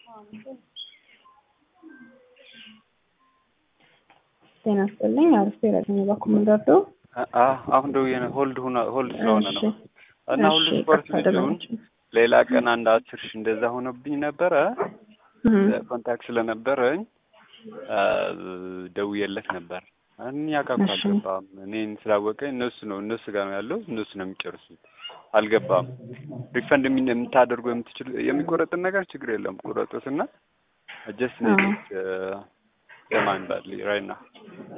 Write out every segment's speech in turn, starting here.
ጤና ይስጥልኝ። አርፌ ረጅም ባኩመንዳዶ አሁን ደውዬ ነው ሆልድ ስለሆነ ነው እና ሁሉ ስፖርት ቢሆን ሌላ ቀን አንድ 10 ሺህ እንደዛ ሆነብኝ ነበረ። ኮንታክት ስለነበረኝ ደውዬለት ነበር። እኛ ጋር አልገባም። እኔን ስላወቀኝ እነሱ ጋር ነው ያለው። እነሱ ነው የሚጨርሱት። አልገባም። ሪፈንድ የምታደርጉ የምትችሉ የሚቆረጥን ነገር ችግር የለም ቁረጡትና just need demand badly right now።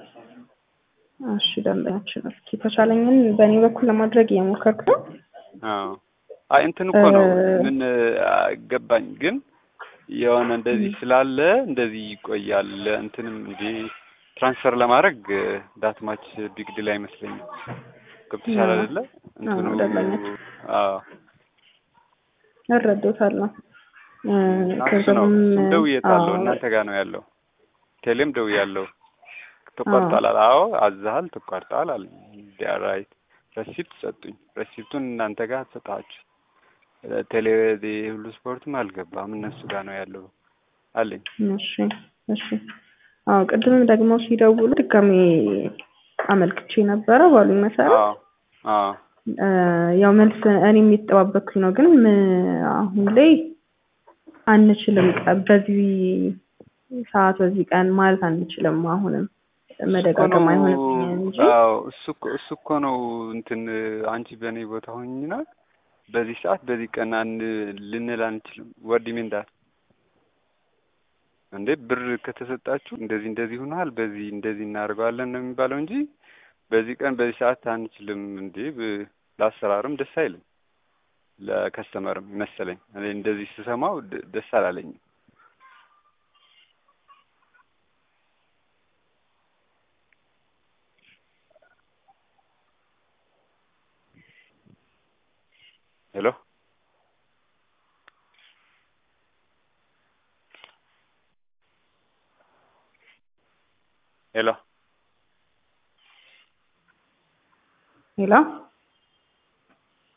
እሺ ደንበኛችን እስኪ ተቻለኝን በእኔ በኩል ለማድረግ እየሞከርኩ ነው። አይ እንትን እኮ ነው ምን ገባኝ ግን የሆነ እንደዚህ ስላለ እንደዚህ ይቆያል። እንትንም እንጂ ትራንስፈር ለማድረግ ዳት ማች ቢግ ዲል አይመስለኝም። ገብቶሻል አይደለ? እንትኑ እረዳታለሁ። ከዛም ደውዬታለሁ። እናንተ ጋር ነው ያለው። ቴሌም ደውያለሁ። ተቋርጧል። አዎ አዛሃል ተቋርጧል አለ። ዳራይት ረሲፕት ሰጡኝ። ረሲፕቱን እናንተ ጋር ተጣጣችሁ። ቴሌ ሁሉ ስፖርትም አልገባም። እነሱ ጋር ነው ያለው አለኝ። እሺ አዎ ቅድም ደግሞ ሲደውሉ ድጋሜ አመልክቼ ነበረ ባሉኝ መሰረት ያው መልስ እኔም እየተጠባበቅኩኝ ነው። ግን አሁን ላይ አንችልም በዚህ ሰዓት በዚህ ቀን ማለት አንችልም። አሁንም መደጋገም አይሆንም እንጂ እሱ እኮ ነው እንትን አንቺ በኔ ቦታ ሆኝና በዚህ ሰዓት በዚህ ቀን ልንል አንችልም። ወዲሜንዳ እንዴ ብር ከተሰጣችሁ እንደዚህ ሆኗል በዚህ እንደዚህ እናደርጋለን ነው የሚባለው እንጂ በዚህ ቀን በዚህ ሰዓት አንችልም። እንዴ ለአሰራርም ደስ አይልም ለከስተመርም መሰለኝ። እኔ እንደዚህ ስሰማው ደስ አላለኝም። ሄሎ ሄሎ ሄሎ